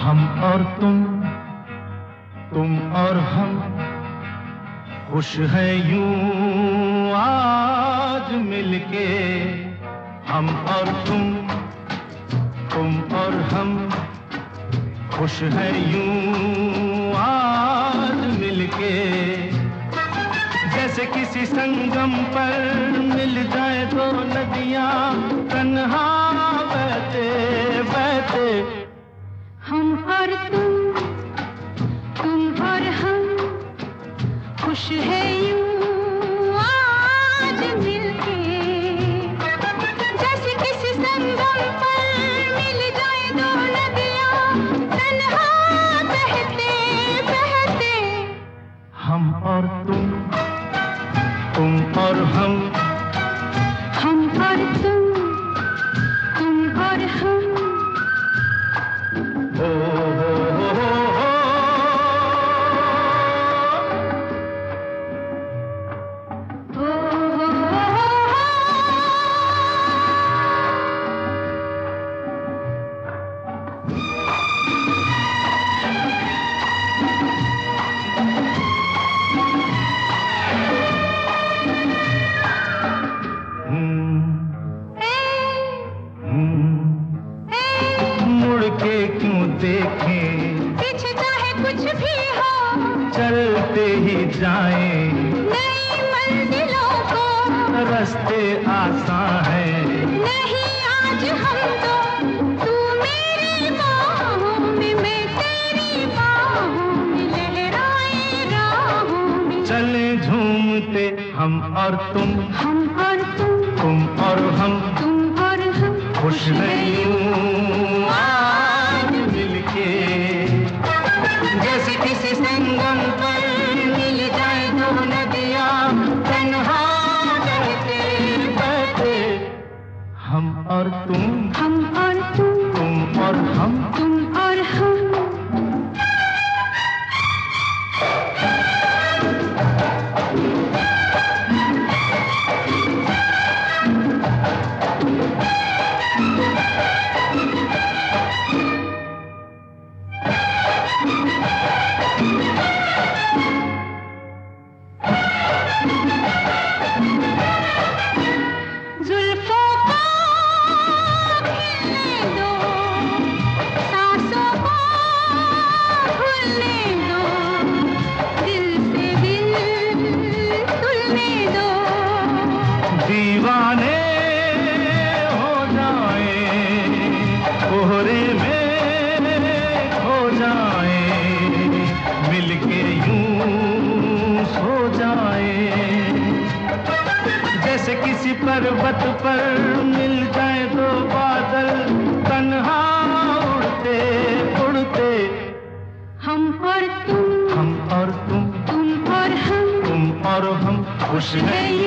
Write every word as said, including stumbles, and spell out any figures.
हम और तुम, तुम और हम, खुश है यूं आज मिलके। हम और तुम, तुम और हम, खुश है यूं आज मिलके। जैसे किसी संगम पर मिल जाए दो नदियां तन्हा बहते बहते। हम और तुम, तुम और हम, खुश है यूं आज मिलके। जैसे किसी संगम पर मिल जाए दो नदियां तन्हा बहते बहते। हम और तुम, तुम और हम, हम और तुम, तुम और हम। हो हो हो हो हो। देखें पीछे चाहे कुछ भी हो, चलते ही जाएं नई मंजिलों को। रास्ते आसान है नहीं आज हम तो, तू मेरी बाहों में, मैं तेरी बाहों में, लहराए राहों में। चले झूमते हम और तुम, हम और तुम, तुम और हम, तुम और हम, खुश है यूं आज मिलके। जैसे किसी संगम पर मिल जाए दो नदियां तन्हा बहते बहते। हम और तुम, हम और तुम, तुम और हम, तुम और हम। जुल्फों को खिलने दो, सांसों को भूलने दो, दिल से दिल तुलने दो। दीवाने हो जाएं, कोहरे में खो जाएं, मिलके यूं सो जाएं। जैसे किसी पर्वत पर मिल जाए दो बादल तन्हा उड़ते उड़ते। हम और तुम, हम और तुम, तुम और हम, तुम और हम, खुश है